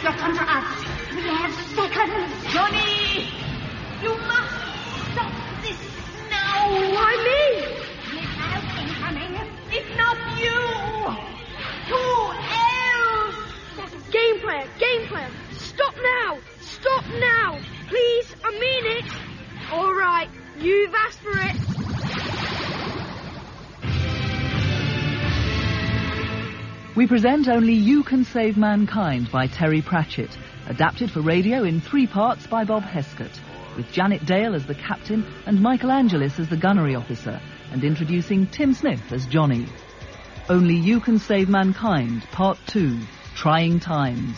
Get your gun to us. We have seconds. Johnny! You must stop this now. Why me? Missiles incoming. If not you, who else? Game player. Stop now. Please, I mean it. All right, you've asked for it. We present Only You Can Save Mankind by Terry Pratchett, adapted for radio in 3 parts by Bob Heskett, with Janet Dale as the captain and Michael Angelis as the gunnery officer, and introducing Tim Smith as Johnny. Only You Can Save Mankind, Part 2, Trying Times.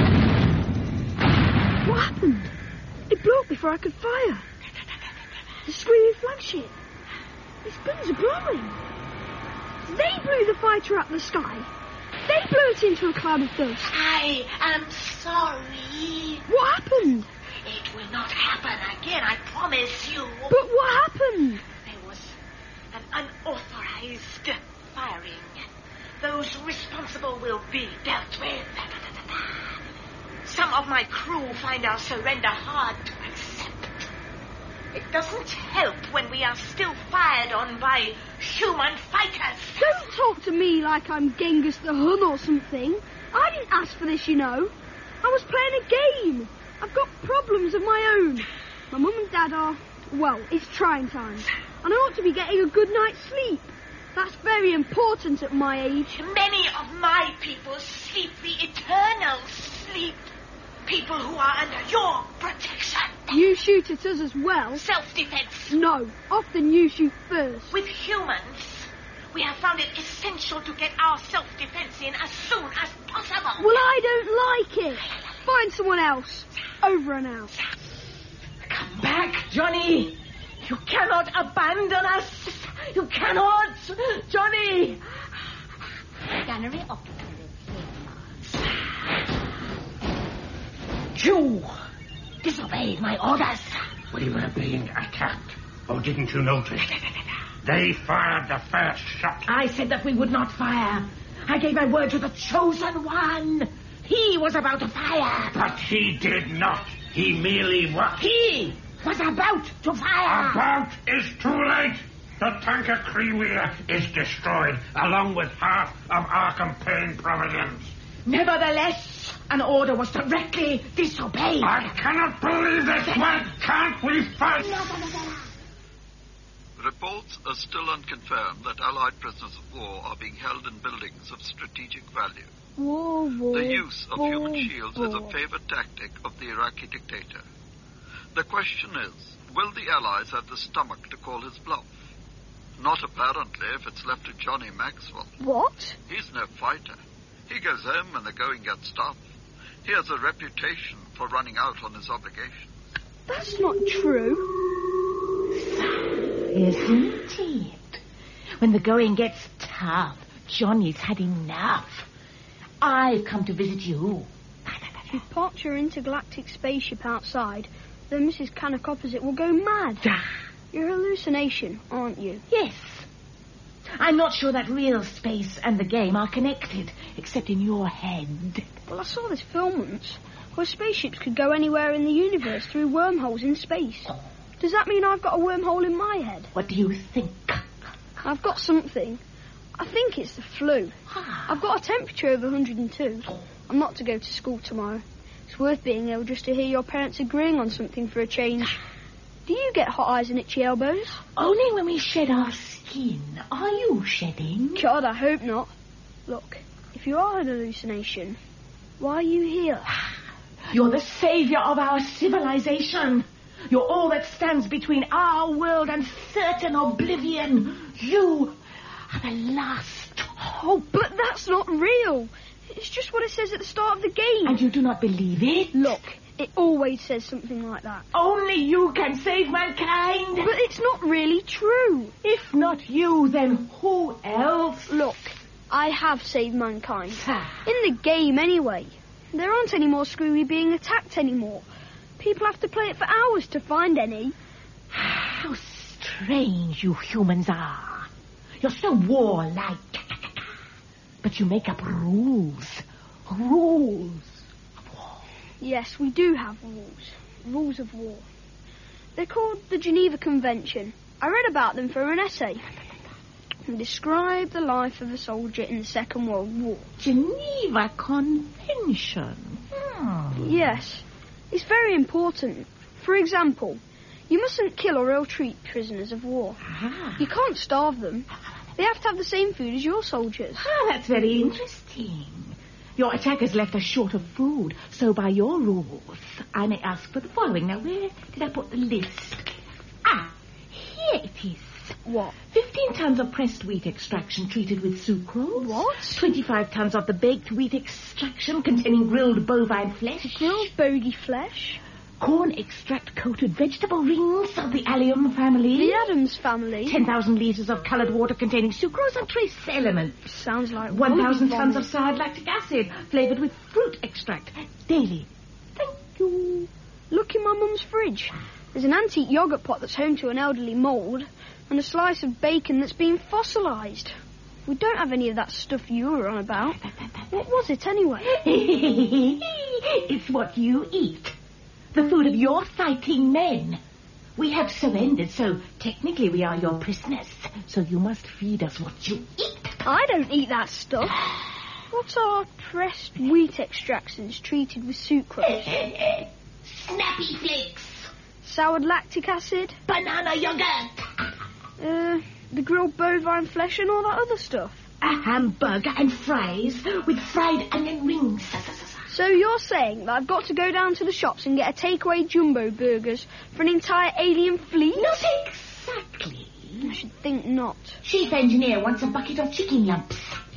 What happened? It blew up before I could fire. The screaming flagship. Its guns are blowing. They blew the fighter up the sky. They blew it into a cloud of dust. I am sorry. What happened? It will not happen again, I promise you. But what happened? There was an unauthorized firing. Those responsible will be dealt with. Some of my crew find our surrender hard to accept. It doesn't help when we are still fired on by human fighters. Don't talk to me like I'm Genghis the Hun or something. I didn't ask for this, you know. I was playing a game. I've got problems of my own. My mum and dad are, well, it's trying times. And I ought to be getting a good night's sleep. That's very important at my age. Many of my people sleep the eternal sleep. People who are under your protection. You shoot at us as well? Self-defense. No, often you shoot first. With humans, we have found it essential to get our self-defense in as soon as possible. Well, I don't like it. Find someone else. Over and out. Come back, Johnny. You cannot abandon us. You cannot, Johnny. Gunnery officer. You disobeyed my orders. We were being attacked. Oh, didn't you notice? They fired the first shot. I said that we would not fire. I gave my word to the Chosen One. He was about to fire. But he did not. He merely watched. He was about to fire. About is too late. The tanker Creewheeler is destroyed, along with half of our campaign provisions. Nevertheless, an order was directly disobeyed. I cannot believe this. When can't we fight? Reports are still unconfirmed that Allied prisoners of war are being held in buildings of strategic value. The use of human shields is a favored tactic of the Iraqi dictator. The question is, will the Allies have the stomach to call his bluff? Not apparently if it's left to Johnny Maxwell. What? He's no fighter. He goes home when the going gets tough. He has a reputation for running out on his obligations. That's not true. Isn't it? When the going gets tough, Johnny's had enough. I've come to visit you. If you parked your intergalactic spaceship outside, then Mrs. Cannock opposite will go mad. You're a hallucination, aren't you? Yes. I'm not sure that real space and the game are connected, except in your head. Well, I saw this film once, where spaceships could go anywhere in the universe through wormholes in space. Does that mean I've got a wormhole in my head? What do you think? I've got something. I think it's the flu. I've got a temperature of 102. I'm not to go to school tomorrow. It's worth being ill just to hear your parents agreeing on something for a change. Do you get hot eyes and itchy elbows? Only when we shed our skin. Are you shedding? God, I hope not. Look, if you are an hallucination, why are you here? You're the savior of our civilization. You're all that stands between our world and certain oblivion. You are the last hope. But that's not real. It's just what it says at the start of the game. And you do not believe it? Look, it always says something like that. Only you can save mankind. But it's not really true. If not you, then who else? Look, I have saved mankind. In the game, anyway. There aren't any more Screwy being attacked anymore. People have to play it for hours to find any. How strange you humans are. You're so warlike. But you make up rules. Rules of war. Yes, we do have rules. Rules of war. They're called the Geneva Convention. I read about them for an essay. They describe the life of a soldier in the Second World War. Geneva Convention. Yes. It's very important. For example, you mustn't kill or ill-treat prisoners of war. You can't starve them. They have to have the same food as your soldiers. That's very interesting. Your attackers left us short of food, so by your rules, I may ask for the following. Now, where did I put the list? Here it is. What? 15 tons of pressed wheat extraction treated with sucrose. What? 25 tons of the baked wheat extraction containing grilled bovine flesh. Grilled bogey flesh? Corn extract coated vegetable rings of the allium family. The Adams family? 10,000 litres of coloured water containing sucrose and trace elements. Sounds like 1,000 tons of soured lactic acid flavoured with fruit extract daily. Thank you. Look in my mum's fridge. There's an antique yoghurt pot that's home to an elderly mould and a slice of bacon that's been fossilised. We don't have any of that stuff you were on about. What was it anyway? It's what you eat. The food of your fighting men. We have surrendered, so technically we are your prisoners. So you must feed us what you eat. I don't eat that stuff. What are pressed wheat extractions treated with sucrose? Snappy flakes. Soured lactic acid? Banana yogurt. The grilled bovine flesh and all that other stuff. A hamburger and fries with fried onion rings. So you're saying that I've got to go down to the shops and get a takeaway jumbo burgers for an entire alien fleet? Not exactly. I should think not. Chief engineer wants a bucket of chicken lumps.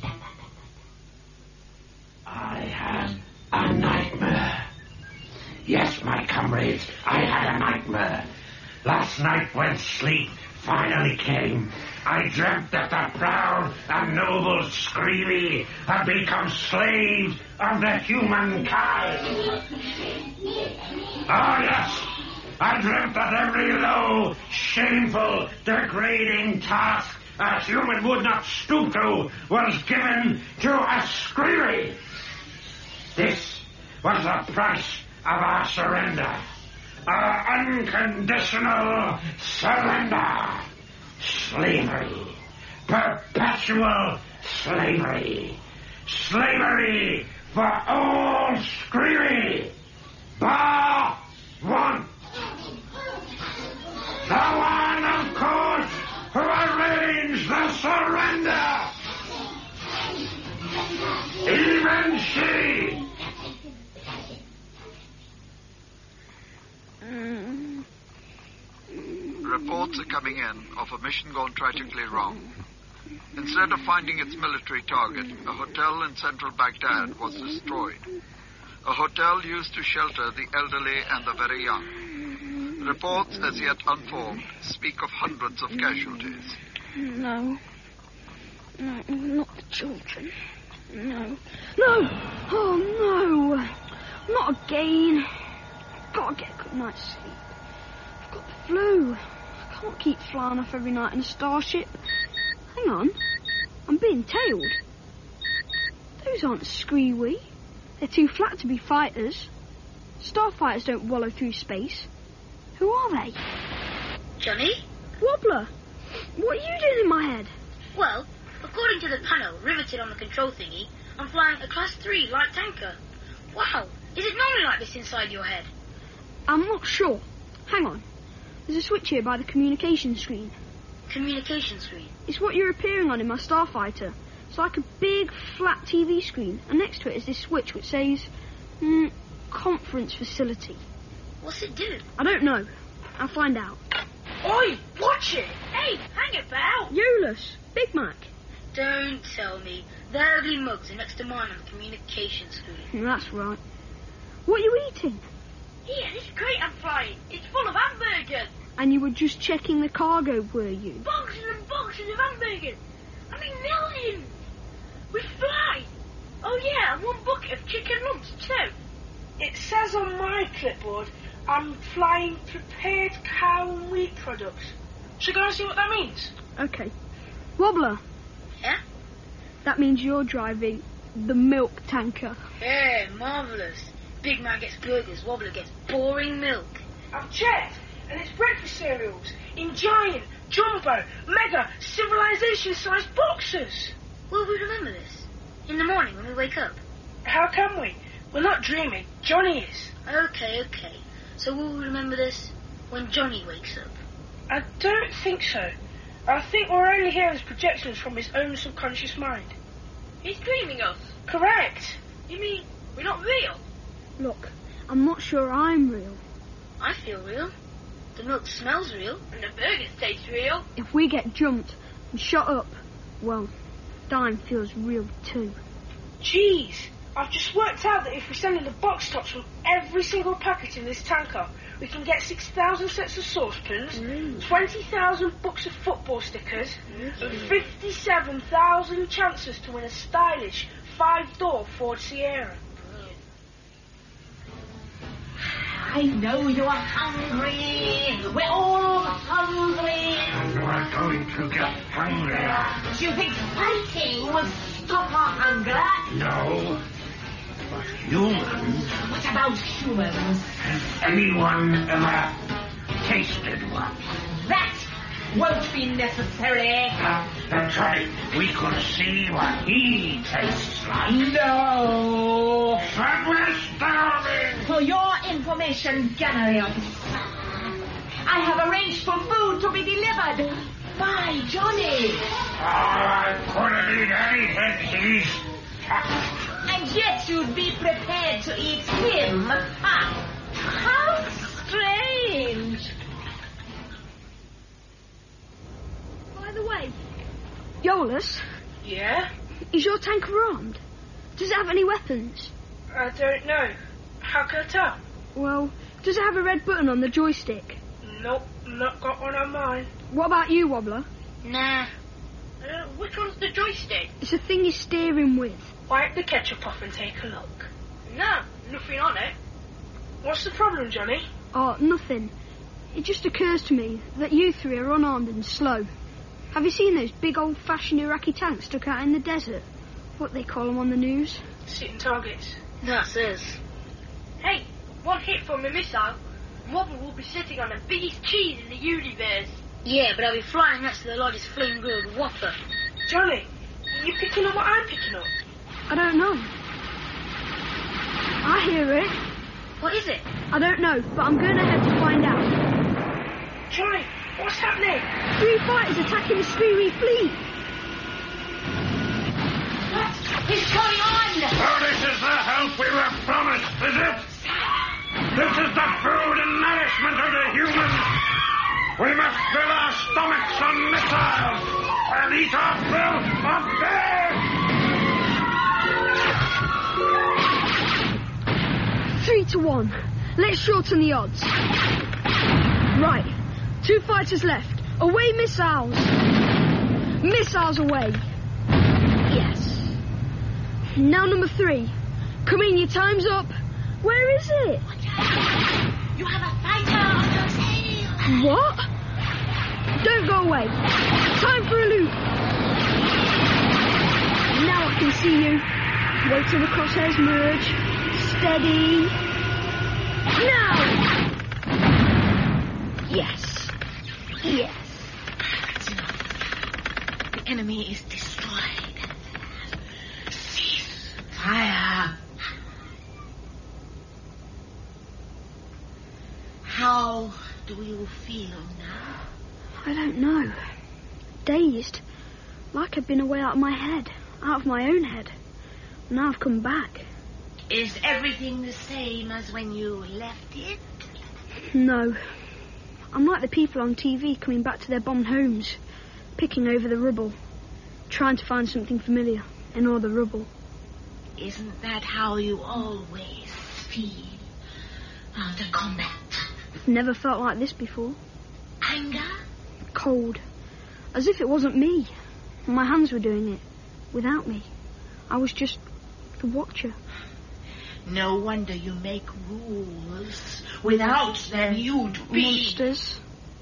I had a nightmare. Yes, my comrades, I had a nightmare. Last night when sleep finally came, I dreamt that the proud and noble Screamy had become slaves of the humankind. Oh, yes, I dreamt that every low, shameful, degrading task a human would not stoop to was given to a Screamy. This was the price of our surrender. Our unconditional surrender. Slavery. Perpetual slavery. Slavery for all Screamy. Bar one. The one, of course, who arranged the surrender. Even she. Reports are coming in of a mission gone tragically wrong. Instead of finding its military target, a hotel in central Baghdad was destroyed. A hotel used to shelter the elderly and the very young. Reports, as yet unformed, speak of hundreds of casualties. No. No, not the children. No. No! Oh, no! Not again. I've got to get a good night's sleep. I've got the flu. I can't keep flying off every night in a starship. Hang on. I'm being tailed. Those aren't Screewee. They're too flat to be fighters. Starfighters don't wallow through space. Who are they? Johnny? Wobbler! What are you doing in my head? Well, according to the panel riveted on the control thingy, I'm flying a Class 3 light tanker. Wow, is it normally like this inside your head? I'm not sure. Hang on. There's a switch here by the communication screen. Communication screen? It's what you're appearing on in my Starfighter. It's like a big, flat TV screen, and next to it is this switch which says, conference facility. What's it do? I don't know. I'll find out. Oi, watch it! Hey, hang about! Euless, Big Mac. Don't tell me. The ugly mugs are next to mine on the communication screen. That's right. What are you eating? Here, this crate I'm flying. It's full of hamburgers. And you were just checking the cargo, were you? Boxes and boxes of hamburgers. I mean, millions. We fly. Oh, yeah, and one bucket of chicken lumps, too. It says on my clipboard, I'm flying prepared cow and wheat products. Should I see what that means? Okay. Wobbler. Yeah? That means you're driving the milk tanker. Yeah, marvellous. Big Man gets burgers, Wobbler gets boring milk. I've checked, and it's breakfast cereals in giant, jumbo, mega, civilization-sized boxes. Will we remember this? In the morning when we wake up? How can we? We're not dreaming. Johnny is. Okay. So will we remember this when Johnny wakes up? I don't think so. I think we're only hearing projections from his own subconscious mind. He's dreaming us? Correct. You mean we're not real? Look, I'm not sure I'm real. I feel real. The milk smells real. And the burgers taste real. If we get jumped and shot up, well, dying feels real too. Jeez, I've just worked out that if we send in the box tops from every single packet in this tanker, we can get 6,000 sets of saucepans, 20,000 books of football stickers, and 57,000 chances to win a stylish 5-door Ford Sierra. I know you are hungry. We're all hungry. And we're going to get hungrier. Do you think fighting will stop our hunger? No. But humans... What about humans? Has anyone ever tasted one? That won't be necessary. That's right. We could see what he tastes like. No. But we're starving. For your information, Gunnery Officer, I have arranged for food to be delivered by Johnny. I couldn't eat anything he's touched. And yet you'd be prepared to eat him. How strange. By the way, Iolaus, Yeah? is your tanker armed? Does it have any weapons? I don't know. How can I tell? Well, does it have a red button on the joystick? Nope, not got one on mine. What about you, Wobbler? Nah. Which one's the joystick? It's a thing you're steering with. Wipe the ketchup off and take a look. No, nothing on it. What's the problem, Johnny? Oh, nothing. It just occurs to me that you three are unarmed and slow. Have you seen those big old-fashioned Iraqi tanks stuck out in the desert? What they call them on the news? Sitting targets. That's us. Hey, one hit from a missile, Wobble will be sitting on the biggest cheese in the universe. Yeah, but I'll be flying next to the largest flame-grilled Whopper. Johnny, you picking up what I'm picking up? I don't know. I hear it. What is it? I don't know, but I'm going ahead to find out. Johnny, what's happening? 3 fighters attacking the Streamy fleet. What is going on? So this is the help we were promised, is it? This is the food and nourishment of the humans. We must fill our stomachs on missiles and eat our fill of bears. 3-1. Let's shorten the odds. Right. 2 fighters left. Away missiles. Missiles away. Yes. Now number 3. Come in, your time's up. Where is it? You have a fighter on your tail. What? Don't go away. Time for a loop. Now I can see you. Wait till the crosshairs merge. Steady. Now! Yes. Yes. That's enough. The enemy is destroyed. Cease fire. How do you feel now? I don't know. Dazed. Like I'd been away out of my head. Out of my own head. Now I've come back. Is everything the same as when you left it? No. I'm like the people on TV coming back to their bombed homes, picking over the rubble, trying to find something familiar in all the rubble. Isn't that how you always feel after combat? I've never felt like this before. Anger? Cold. As if it wasn't me. My hands were doing it. Without me. I was just the watcher. No wonder you make rules. Without them, you'd be... Monsters.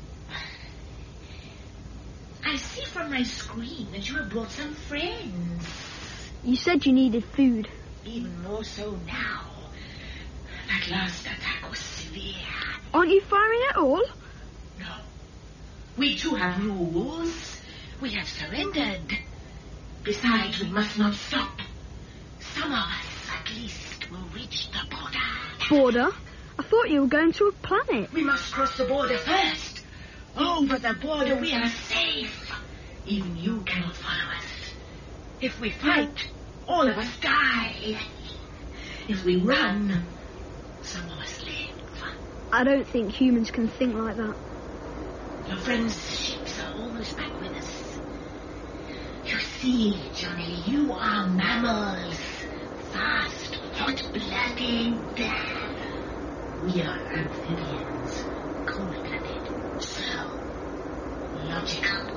I see from my screen that you have brought some friends. You said you needed food. Even more so now. That last attack was severe. Aren't you firing at all? No. We too have rules. We have surrendered. Besides, we must not stop. Some of us, at least, will reach the border. Border? I thought you were going to a planet. We must cross the border first. Over the border we are safe. Even you cannot follow us. If we fight, all of us die. If we run, some of us live. I don't think humans can think like that. Your friends' ships are almost back with us. You see, Johnny, you are mammals. Fast, hot-blooded. We are amphibians, cold-blooded, slow, logical.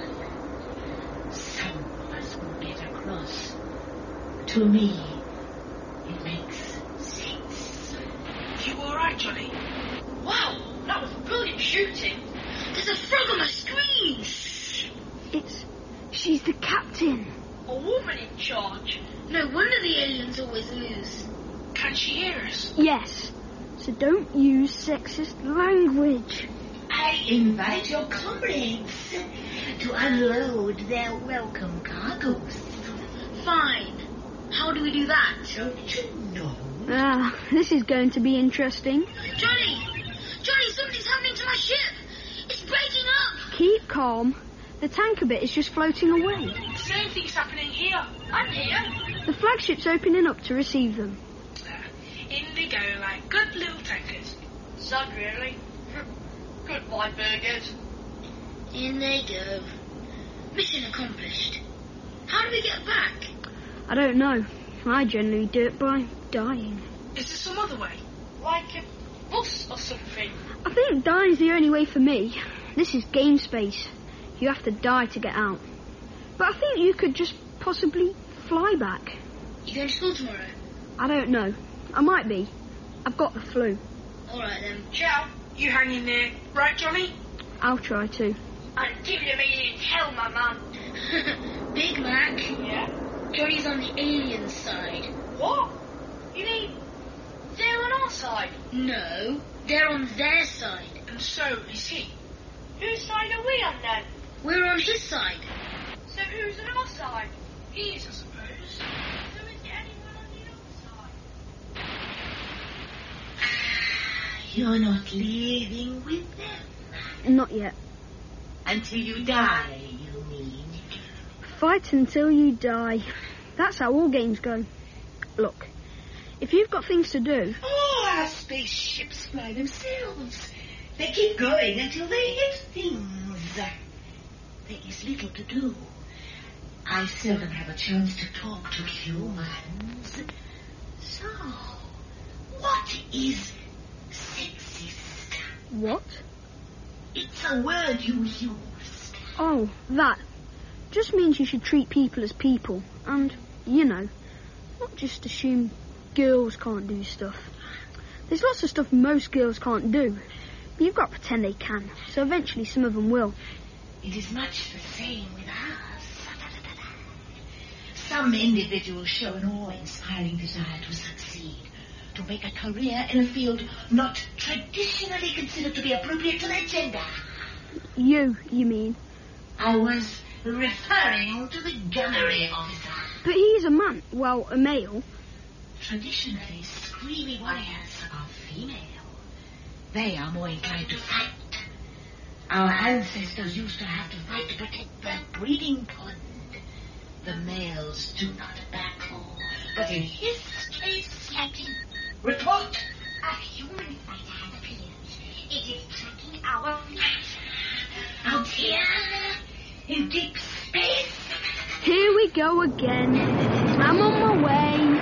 Some of us will get across. To me, it makes sense. You all right, Johnny? Wow, that was brilliant shooting. There's a frog on my screen. She's the captain. A woman in charge. No wonder the aliens always lose. Can she hear us? Yes. So don't use sexist language. I invite your comrades to unload their welcome cargoes. Fine. How do we do that? Don't you know? This is going to be interesting. Johnny! Johnny, something's happening to my ship! It's breaking up! Keep calm. The tanker bit is just floating away. Same thing's happening here. I'm here. The flagship's opening up to receive them. In they go like good little tankers. Sad, really. Goodbye, burgers. In they go. Mission accomplished. How do we get back? I don't know. I generally do it by dying. Is there some other way? Like a bus or something. I think dying's the only way for me. This is game space. You have to die to get out. But I think you could just possibly fly back. You going to school tomorrow? I don't know. I might be. I've got the flu. All right, then. Ciao. You hang in there. Right, Johnny? I'll try to. And give you a meeting in hell, my man. Big Mac. Yeah? Johnny's on the alien side. What? You mean they're on our side? No, they're on their side. And so is he. Whose side are we on then? We're on his side. So who's on our side? He's, I suppose. There isn't anyone on the other side. You're not leaving with them? Not yet. Until you die, you mean? Fight until you die. That's how all games go. Look, if you've got things to do... Oh, our spaceships fly themselves. They keep going until they hit things. There is little to do. I seldom have a chance to talk to humans. So, what is sexist? What? It's a word you used. Oh, that. Just means you should treat people as people. And, not just assume girls can't do stuff. There's lots of stuff most girls can't do. But you've got to pretend they can. So eventually some of them will. It is much the same with us. Some individuals show an awe-inspiring desire to succeed, to make a career in a field not traditionally considered to be appropriate to their gender. You mean? I was referring to the gunnery officer. But he's a man. Well, a male. Traditionally, screamy warriors are female. They are more inclined to fight. Our ancestors used to have to fight to protect their breeding pond. The males do not battle. But in his case, Captain, report. A human fighter has appeared. It is tracking our flight. Out here, in deep space. Here we go again. I'm on my way.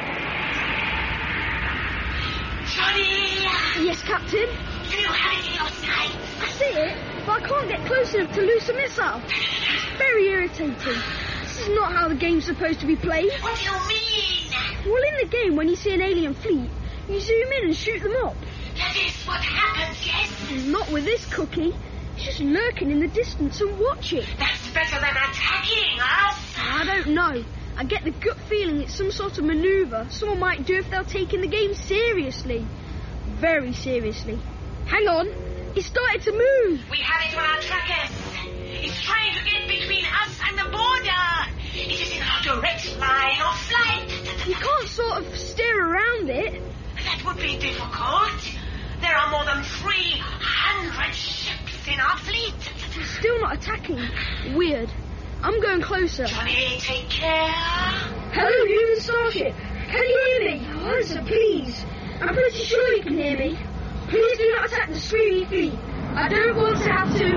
Johnny! Yes, Captain? Do you have it in your sights? I see it, but I can't get close enough to loose a missile. It's very irritating. This is not how the game's supposed to be played. What do you mean? Well, in the game, when you see an alien fleet, you zoom in and shoot them up. That is what happens, yes? Not with this cookie. It's just lurking in the distance and watch it. That's better than attacking us. I don't know. I get the gut feeling it's some sort of manoeuvre someone might do if they're taking the game seriously. Very seriously. Hang on. It started to move. We have it on our trackers. It's trying to get between us and the border. It is in our direct line of flight. You can't sort of steer around it. That would be difficult. There are more than 300 ships in our fleet. It's still not attacking. Weird. I'm going closer. Johnny, take care. Hello, human starship. Can you hear me? Answer, please. I'm pretty sure you can hear me. Please do not attack the screaming fleet. I don't want to have to...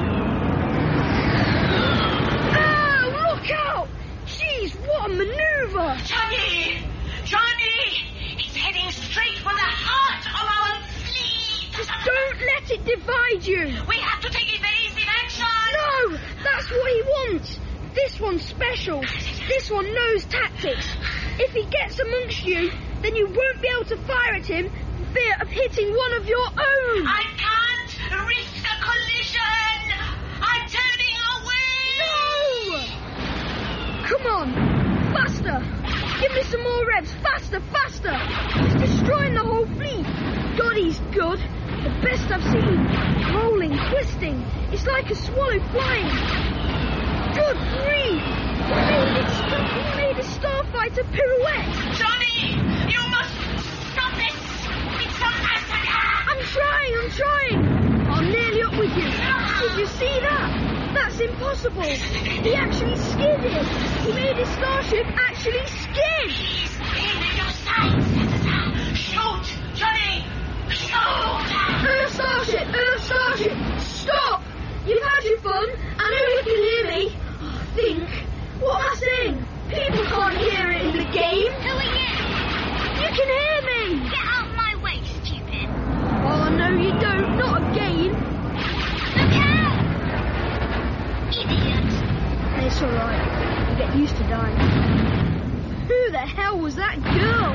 Oh, look out! Jeez, what a manoeuvre! Johnny! It's heading straight for the heart of our fleet! Just don't let it divide you! We have to take evasive action! No! That's what he wants! This one's special. This one knows tactics. If he gets amongst you, then you won't be able to fire at him for fear of hitting one of your own. I can't risk a collision! I'm turning away! No! Come on! Faster! Give me some more revs! Faster! He's destroying the whole fleet! God, he's good! The best I've seen! Rolling, twisting! It's like a swallow flying! Good grief! He made a starfighter pirouette! Johnny! You must stop this! It's a massacre! I'm trying! I'm nearly up with you. Did you see that? That's impossible! He actually skidded! He made his starship actually skid! He's in your sights! Shoot! Johnny! Shoot! Earth starship! Stop! You've had your fun. I know you can hear me. Think. What am I saying? People can't hear it in the game. Who are you? You can hear me. Get out of my way, stupid. Oh, no, you don't. Not again. Look out! Idiot. It's all right. You get used to dying. Who the hell was that girl?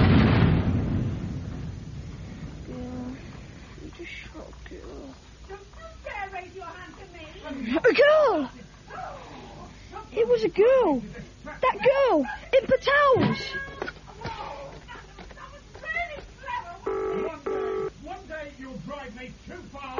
You just shot a girl. Don't you dare raise your hand to me! A girl! It was a girl. That girl in Patel's. One day you'll drive me too far.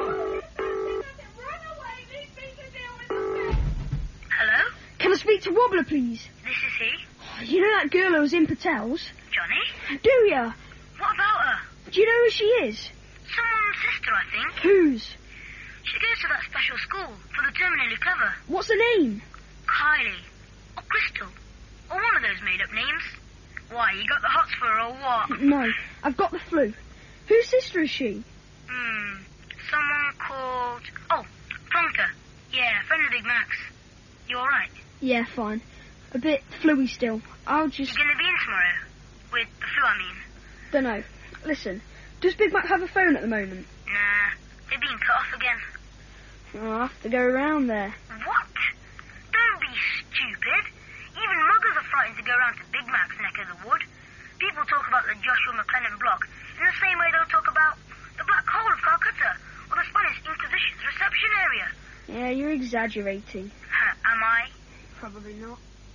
Hello? Can I speak to Wobbler, please? This is he? You know that girl who was in Patel's? Johnny? Do ya? What about her? Do you know who she is? Someone's sister, I think. Whose? She goes to that special school for the terminally clever. What's her name? Kylie. Or Crystal. Or one of those made-up names. Why, you got the hots for her or what? No, I've got the flu. Whose sister is she? Someone called... Oh, Plonker. Yeah, friend of Big Max. You alright? Yeah, fine. A bit fluey still. I'll just... You gonna be in tomorrow? With the flu, I mean. Dunno. Listen, does Big Mac have a phone at the moment? Nah, they're being cut off again. I'll have to go around there. What? Don't be stupid. Even muggers are frightened to go around to Big Mac's neck of the wood. People talk about the Joshua McLennan block in the same way they'll talk about the Black Hole of Calcutta or the Spanish Inquisition's reception area. Yeah, you're exaggerating. Am I? Probably not.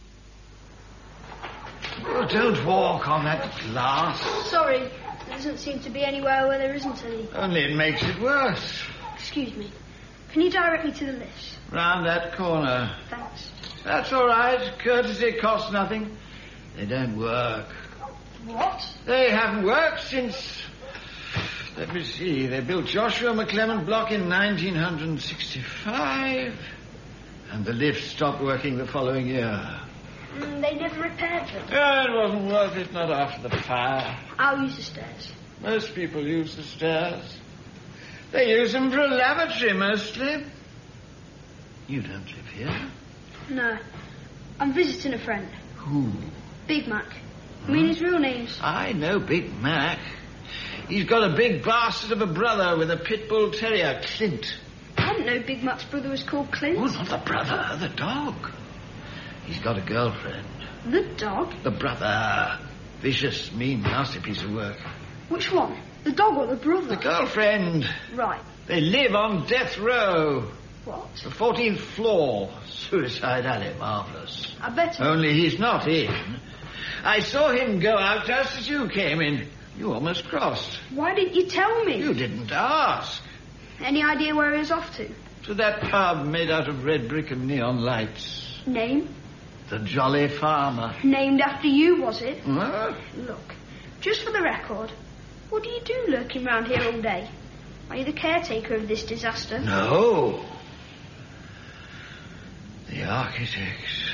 Oh, don't walk on that glass. Sorry, there doesn't seem to be anywhere where there isn't any. Only it makes it worse. Excuse me. Can you direct me to the lifts? Round that corner. Thanks. That's all right. Courtesy costs nothing. They don't work. What? They haven't worked since... Let me see. They built Joshua McLennan Block in 1965. And the lift stopped working the following year. They never repaired them. It wasn't worth it, not after the fire. I'll use the stairs. Most people use the stairs. They use them for a lavatory, mostly. You don't live here? No. I'm visiting a friend. Who? Big Mac. I mean his real name's... I know Big Mac. He's got a big bastard of a brother with a pit bull terrier, Clint. I didn't know Big Mac's brother was called Clint. Oh, not the brother, the dog. He's got a girlfriend. The dog? The brother. Vicious, mean, nasty piece of work. Which one? The dog or the brother? The girlfriend. Right. They live on death row. What? The 14th floor. Suicide alley. Marvellous. I bet. Only he's not in. I saw him go out just as you came in. You almost crossed. Why didn't you tell me? You didn't ask. Any idea where he was off to? To that pub made out of red brick and neon lights. Name? The Jolly Farmer. Named after you, was it? What? Look, just for the record, what do you do lurking round here all day? Are you the caretaker of this disaster? No. The architects.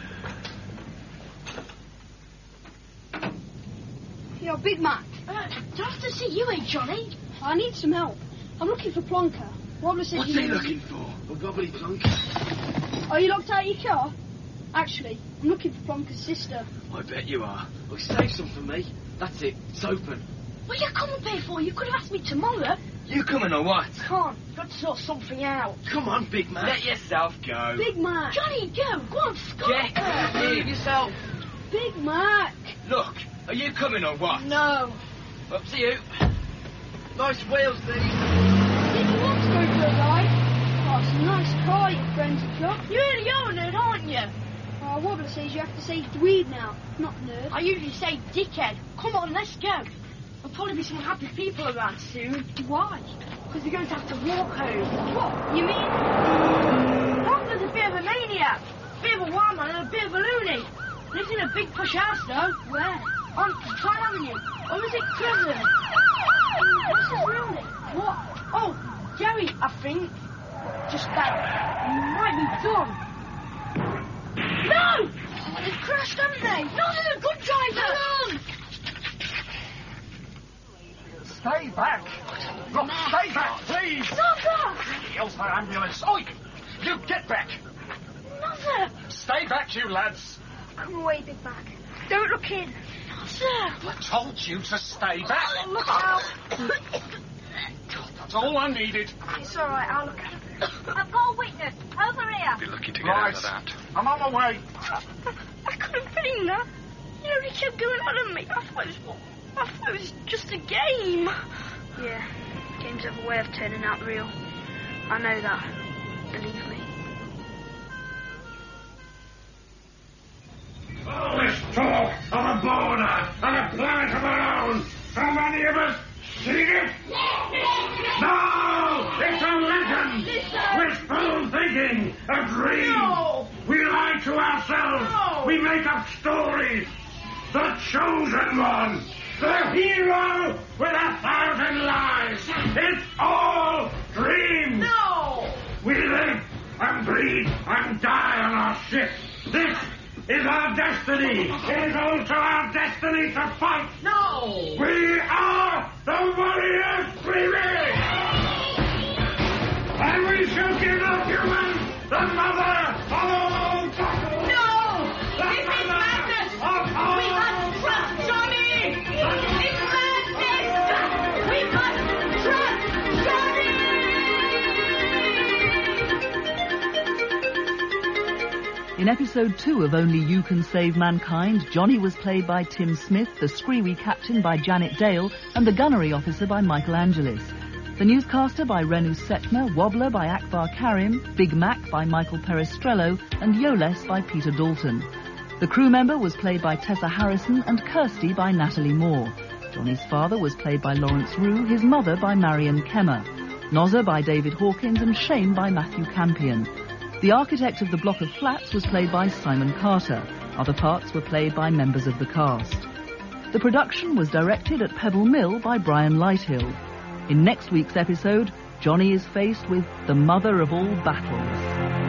Yo, Big Mac. Nice to see you, Johnny. I need some help. I'm looking for Plonker. What's he looking for? A wobbly Plonker? Are you locked out of your car? Actually, I'm looking for Plonker's sister. I bet you are. Well, save some for me. That's it. It's open. What are you coming here for? You could have asked me tomorrow. You coming or what? Can't. Got to sort something out. Come on, Big Mac. Let yourself go. Big Mac. Johnny, go. Go on, Scott. Leave yourself. Big Mac. Look, are you coming or what? No. Up to you. Nice wheels, these. Did you want to go for a ride? Oh, it's a nice car your friends have got. You're the owner, aren't you? Oh, Wobbler says you have to say dweeb now, not nerd. I usually say dickhead. Come on, let's go. There'll probably be some happy people around soon. Why? Because we're going to have to walk home. What? You mean? Wobbler's a bit of a maniac. A bit of a wild man and a bit of a loony. Lives in a big posh house, though. Where? On Pine Avenue. Or is it Crescent? What's his real name? What? Oh, Jerry, I think. Just that. He might be done. No! Oh, they've crashed, haven't they? No, they're a good driver. Come on! Stay back. Look, stay back, please. Mother! Yells for ambulance. Oi! You get back. Mother! Stay back, you lads. Come away, Big Mac. Don't look in. Mother! I told you to stay back. Oh, look out. That's all I needed. It's all right, I'll look at it. I've got a witness. Over here. Be lucky to get out of that. I'm on my way. I couldn't believe that. You know, he kept going on at me. I thought it was just a game. Yeah, games have a way of turning out real. I know that. Believe me. All this talk of a border and a planet of our own. Have many of us seen it? No! It's a legend! Wishful thinking! A dream! No! We lie to ourselves! No! We make up stories! The chosen one! The hero with 1,000 lives! It's all dreams! No! We live and breathe and die on our ship. This is our destiny. It is also our destiny to fight. No! We are the warriors dreaming! And we shall give the humans the mother of all battles! No! The This is mother madness! of all We must trust Johnny! It's madness! We must trust Johnny! In episode 2 of Only You Can Save Mankind, Johnny was played by Tim Smith, the Screewy captain by Janet Dale, and the gunnery officer by Michael Angelis. The newscaster by Renu Setma, Wobbler by Akbar Karim, Big Mac by Michael Perestrello, and Yoles by Peter Dalton. The crew member was played by Tessa Harrison and Kirsty by Natalie Moore. Johnny's father was played by Lawrence Rue, his mother by Marion Kemmer. Nozza by David Hawkins and Shane by Matthew Campion. The architect of the block of flats was played by Simon Carter. Other parts were played by members of the cast. The production was directed at Pebble Mill by Brian Lighthill. In next week's episode, Johnny is faced with the mother of all battles.